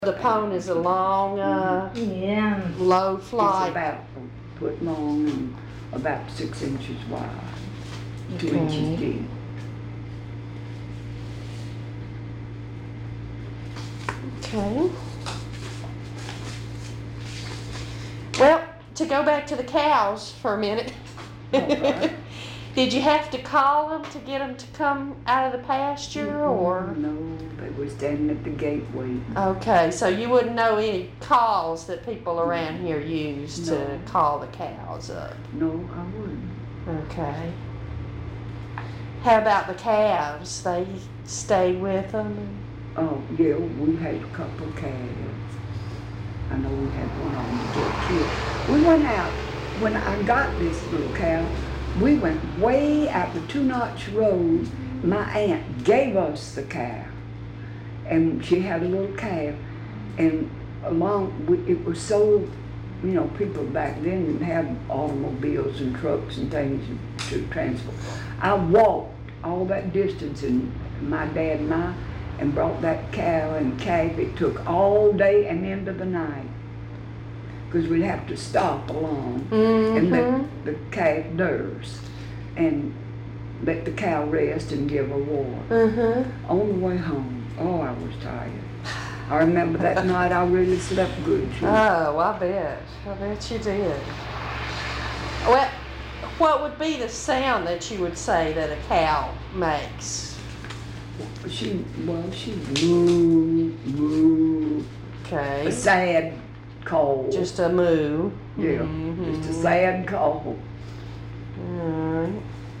The pone is a long, Yeah. low It's flight. about a foot long and about 6 inches wide, 2 Okay. inches deep. Okay. Well, to go back to the cows for a minute. Alright. Did you have to call them to get them to come out of the pasture, or? No, they were standing at the gate waiting. Okay, so you wouldn't know any calls that people around here use to No. call the cows up. No, I wouldn't. Okay. How about the calves? They stay with them? Oh, yeah, we had a couple of calves. I know we had one on the get killed. We went out, when I got this little cow, we went way out the 2-notch road. My aunt gave us the cow, and she had a little calf, and it was so, people back then didn't have automobiles and trucks and things to transport. I walked all that distance, and my dad and brought that cow and calf. It took all day and into the night, because we'd have to stop along and let the calf nurse and let the cow rest and give her water. On the way home, I was tired. I remember that night I really slept good too. Oh, I bet. I bet you did. Well, what would be the sound that you would say that a cow makes? She moo. Okay. A sad call. Just a moo. Yeah, just a sad call. Alright.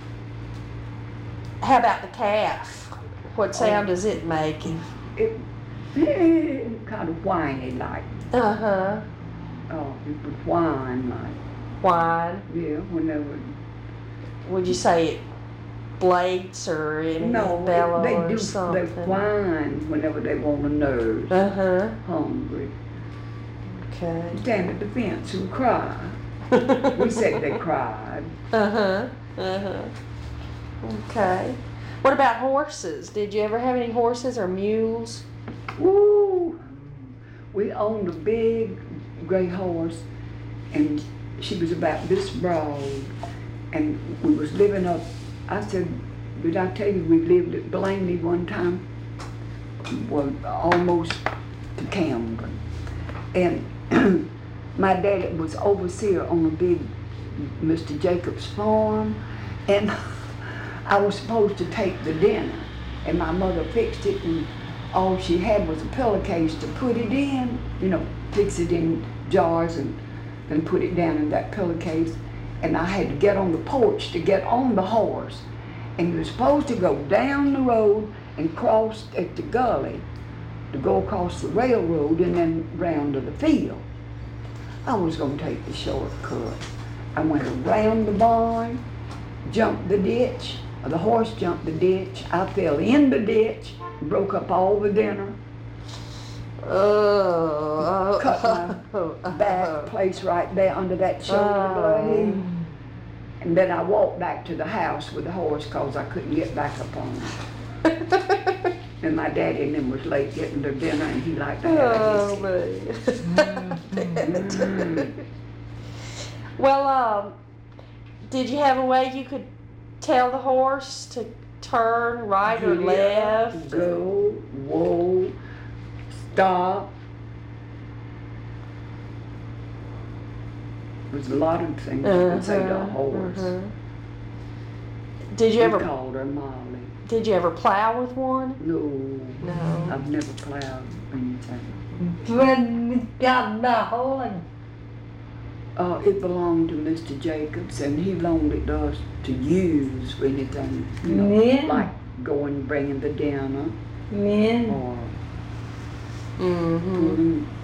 How about the calf? What sound does it make? It kind of whiny like. Uh-huh. Oh, it would whine like. Whine? Yeah, when they would. Would you say it blades or any bellow they or do. something? They whine whenever they want a nurse. Uh-huh. Hungry. Okay. Stand at the fence and cry. We said they cried. Uh-huh. Uh-huh. Okay. What about horses? Did you ever have any horses or mules? Woo! We owned a big gray horse, and she was about this broad, and we was living up. I said, did I tell you we lived at Blaney one time? Well, almost to Camden. And my dad was overseer on a big Mr. Jacobs farm, and I was supposed to take the dinner, and my mother fixed it, and all she had was a pillowcase to put it in, fix it in jars and then put it down in that pillowcase. And I had to get on the porch to get on the horse, and you were supposed to go down the road and cross at the gully to go across the railroad and then round to the field. I was going to take the shortcut. I went around the barn, jumped the ditch. The horse jumped the ditch. I fell in the ditch, broke up all the dinner. Cut my back place right there under that shoulder blade. And then I walked back to the house with the horse because I couldn't get back up on it. And my daddy and them was late getting their dinner, and he liked to have it. Well, did you have a way you could tell the horse to turn right or left? Go, whoa, stop. There's a lot of things you can say to a horse. Did you We ever called her Molly. Did you ever plow with one? No. No. I've never plowed anything. When we got the horn. It belonged to Mr. Jacobs, and he loaned it to us to use for anything, Yeah. like going bringing the dinner Yeah. or pulling